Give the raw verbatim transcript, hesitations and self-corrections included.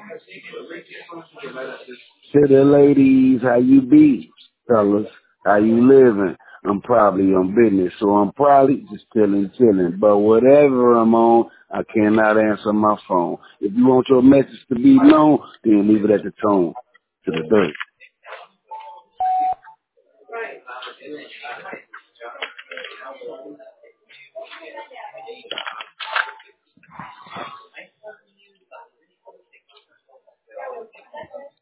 City ladies, how you be? Fellas, how you living? I'm probably on business, so I'm probably just chilling, chilling. But whatever I'm on, I cannot answer my phone. If you want your message to be known, then leave it at the tone, to the dirt.